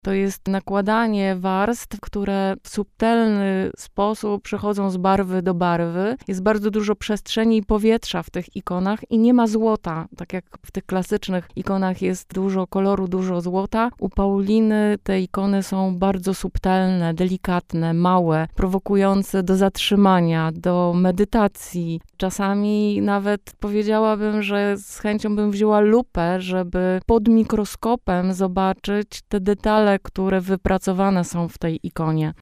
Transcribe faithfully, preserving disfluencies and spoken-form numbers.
To jest nakładanie warstw, które w subtelny sposób przechodzą z barwy do barwy. Jest bardzo dużo przestrzeni i powietrza w tych ikonach i nie ma złota. Tak jak w tych klasycznych ikonach jest dużo koloru, dużo złota. U Pauliny te ikony są bardzo subtelne, delikatne, małe, prowokujące do zatrzymania, do medytacji. Czasami nawet powiedziałabym, że z chęcią bym wzięła lupę, żeby pod mikroskopem zobaczyć te detale, które wypracowane są w tej ikonie.